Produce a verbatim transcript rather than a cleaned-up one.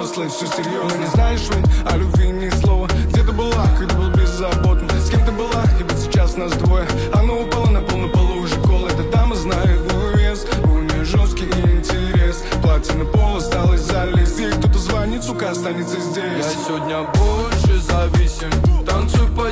взрослые, все серьезно. Но не знаешь, Вань, о любви ни слова. Где ты была, когда был беззаботен? С кем ты была, и вот сейчас нас двое. Она упала на пол, на полу уже кола. Эта дама знает твой вес, у нее жесткий интерес. Платье на пол осталось залезть. Ей кто-то звонит, сука, останется здесь. Я сегодня больше зависим. Танцуй по